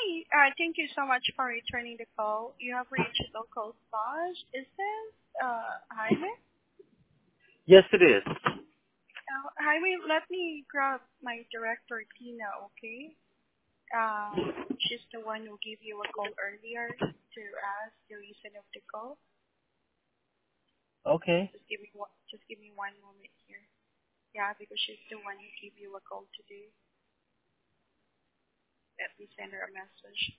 Hi. Thank you so much for returning the call. You have reached local slash. Is this Jaime? Yes, it is. Jaime, let me grab my director Tina. Okay. She's the one who gave you a call earlier to ask the reason of the call. Okay. Just give me one moment here. Yeah, because she's the one who gave you a call today. Let me send her a message.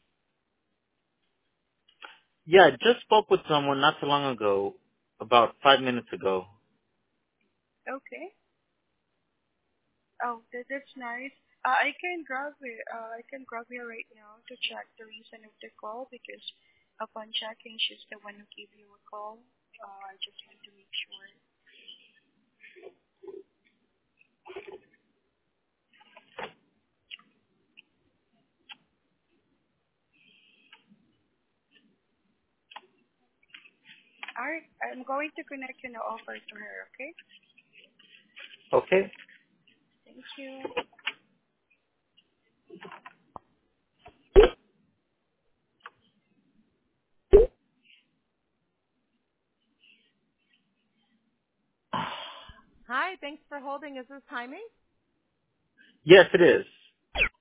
Yeah, I just spoke with someone not too long ago, about 5 minutes ago. Okay. Oh, that's nice. I can grab her right now to check the reason of the call because upon checking, she's the one who gave you a call. I just want to make sure. All right, I'm going to connect you now over to her. Okay? Okay. Thank you. Hi, thanks for holding. Is this Jaime? Yes, it is.